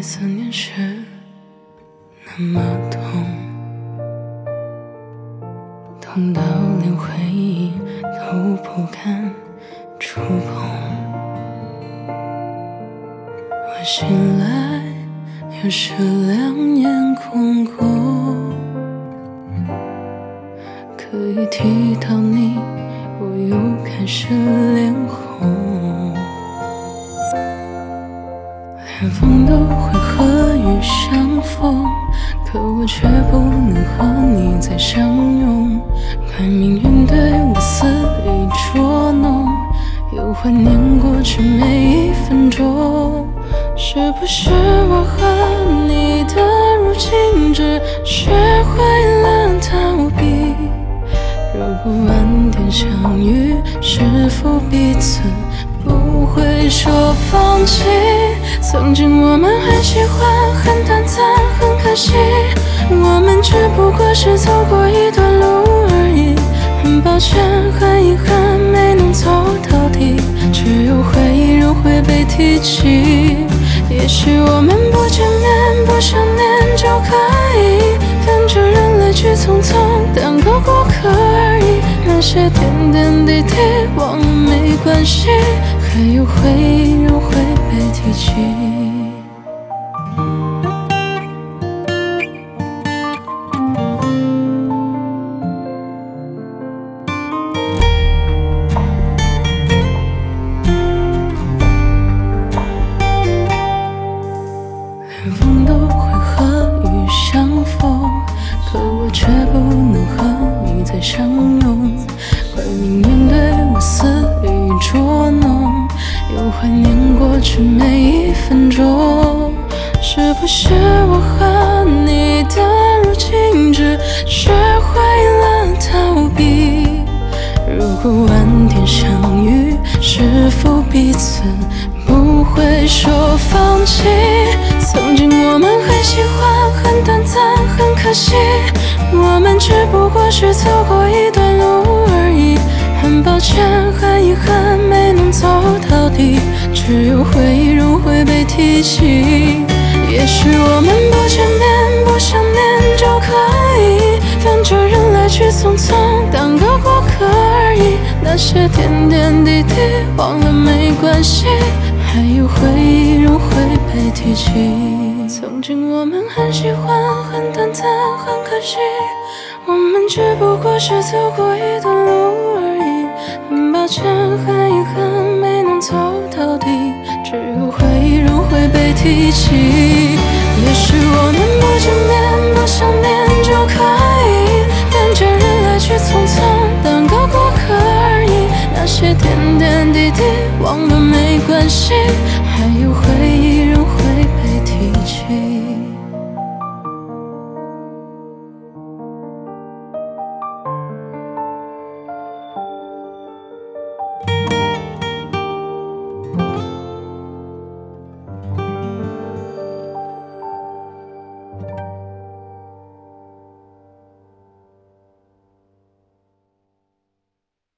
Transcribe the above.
来思念是那么痛，痛到连回忆都不敢触碰。我醒来又是两眼空空，可一提到你，我又开始脸红。连风都会和雨相逢，可我却不能和你再相拥。怪命运对我肆意捉弄，又怀念过去每一分钟。是不是我和你的如今只学会了逃避？如果晚点相遇，是否彼此不会说放弃？曾经我们很喜欢，很短暂，很可惜，我们只不过是走过一段路而已。很抱歉，很遗憾，没能走到底，只有回忆仍会被提起。也许我们不见面，不想念就可以跟着人来去匆匆，当个过客而已。那些点点滴滴忘了没关系，还有回忆仍会被提起。连风都会和雨相逢，可我却不能和你再相拥。怪命运对我肆意捉弄，又怀念过去每一分钟。是不是我和你的如今只学会了逃避？如果晚点相遇，是否彼此不会说放弃？曾经我们很喜欢，很短暂，很可惜，我们只不过是走过一段路而已。很抱歉，很遗憾，没能走到底，只有回忆仍会被提起。也许我们不见面，不想念就可以跟着人来去匆匆，当个过客而已。那些点点滴滴忘了没关系，还有回忆仍会被提起。曾经我们很喜欢，很短暂，很可惜，我们只不过是走过一段路而已。很抱歉，很遗憾，没能走到底，只有回忆仍会被提起。也许我们不见面，不想念就可以跟着人来去匆匆，当个过客而已。那些点点滴滴忘了没关系，还有回忆仍会被提起。